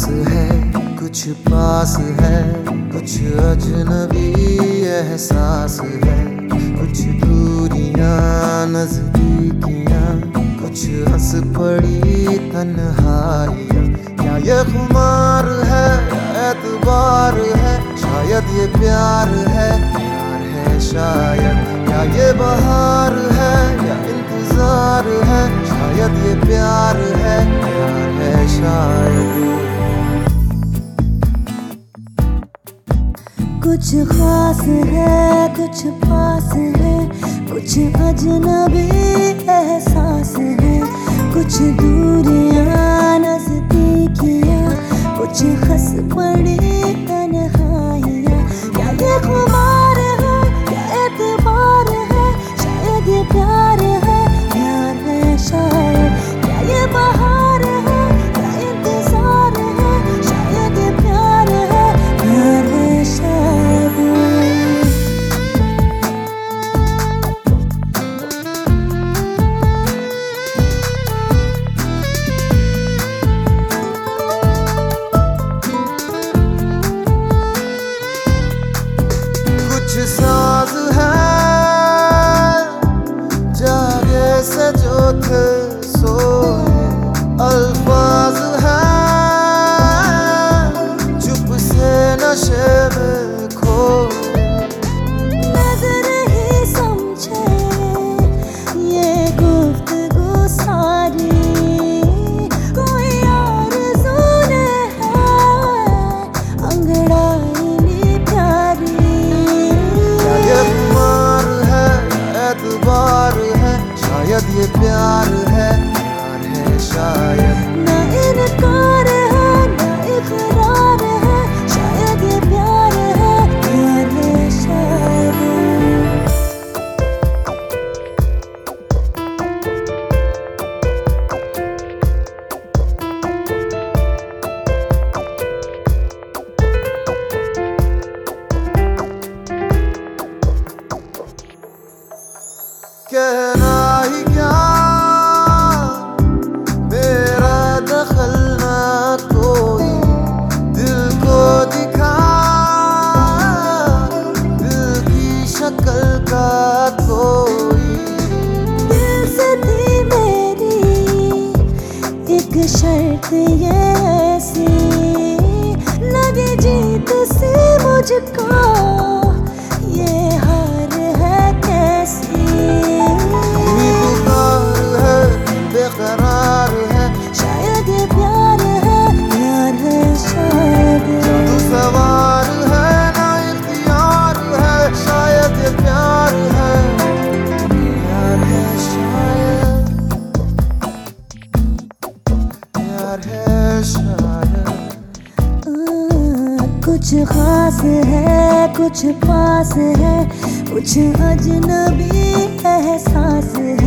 है, कुछ पास है, कुछ अजनबी एहसास है, कुछ दूरियां नजदीकियां, कुछ हंस पड़ी तन्हाइयां। क्या ये खुमार है या एतबार है, शायद ये प्यार है शायद। क्या ये बहार है या इंतजार है, शायद ये प्यार है शायद। कुछ खास है, कुछ पास है, कुछ अजनबी एहसास है, कुछ दूरियां नजदीकियां, कुछ हंस पड़ी तन्हाइयां। क्या ये खुमार है या एतबार है, शायद ये प्यार है शायद। क्या ये बहार है या इंतजार है, शायद ये प्यार है शायद। कुछ साज है जागे से जो थे सोए, अल्फाज है चुप से नशे में खोए। नजर ही समझे ये गुफ्तगू सारी, कोई आरज़ू ने है अंगड़ाई नी प्यारी। क्या ये खुमार है या एतबार है, शायद ये प्यार है शायद। ना इनकार है ना इकरार है, शायद ये प्यार है शायद। कहना ही क्या मेरा दखल ना कोई, दिल को दिखा दिल की शक्ल का कोई। दिल से थी मेरी एक शर्त ये ऐसी, लगे जीत से मुझको ये हार है कैसी। पुकार है बेकरार है, शायद ये प्यार है शायद। तू सवार है ना इख्तियार है, शायद ये प्यार है शायद। प्यार है शायद। कुछ खास है, कुछ पास है, कुछ अजनबी एहसास है,